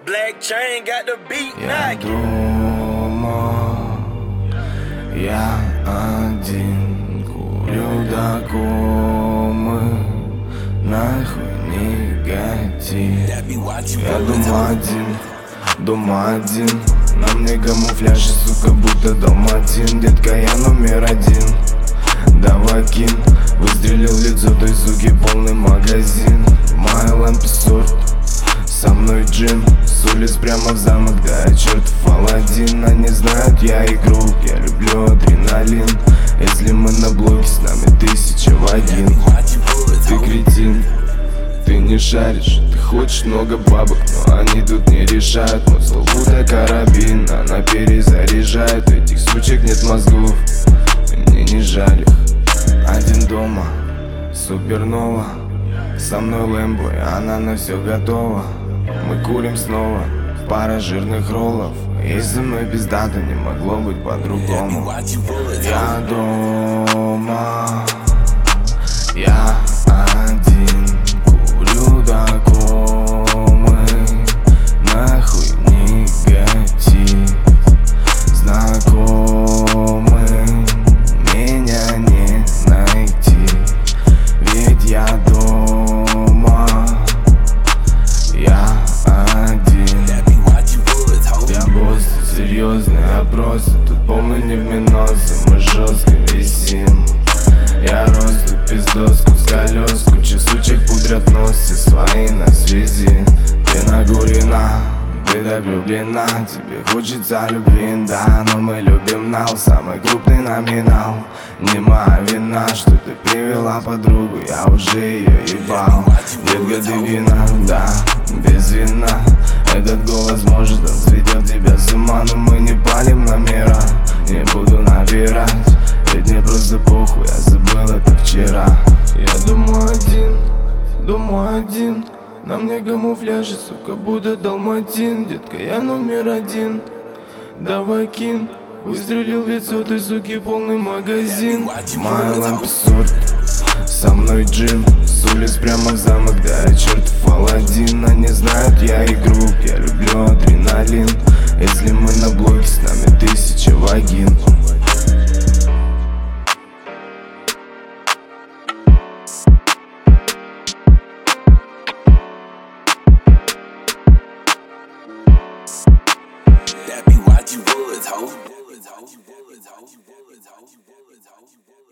Black chain got the beat Я дома, я один, курю до комы, нахуй негатив. Я дома один, на мне камуфляж и, сука, будто далматин. Детка, я номер один, давай кин. Выстрелил в лицо той суки полный магазин. В моей лампе сорт, со мной джим. С улиц прямо в замок, да я чертов Аладдин. Они знают, я игрок, я люблю адреналин. Если мы на блоке, с нами 1000 в один. Ты кретин, ты не шаришь. Ты хочешь много бабок, но они тут не решают. Мой стол будто карабин, она перезаряжает. У этих сучек нет мозгов, мне не жаль их. Один дома, супернова. Со мной Лэмбо, и она на все готова. Мы курим снова, пара жирных роллов. И со мной пиздато, не могло быть по-другому. Я дома, я один, курю до комы, нахуй негатив. Знакомым меня не найти, ведь я дома, я один. Я босс, серьезный опрос, тут полный невминозы, мы жестко висим. Я росту пиздоску с колес, куча сучек пудрят нос, все свои на связи. Ты нагурена, ты так влюблена, тебе хочется любви, да, но мы любим нал. Самый крупный номинал, не моя вина, что ты привела подругу, я уже ее ебал. Детка, ты вина, да, без вина. Этот голос может, он сведет тебя с ума, но мы не палим номера. Не буду набирать, ведь мне просто похуй, я забыл это вчера. Я дома один, на мне камуфляж и, сука, будто далматин. Детка, я номер один, давай кин. Выстрелил в лицо той суки полный магазин. Моя лампа сорт, со мной джим. С улиц прямо в замок, да я чертов Аладдин. Они знают, я игрок, я люблю адреналин. Если мы на блоке, с нами 1000 в один. That be what you would, ho.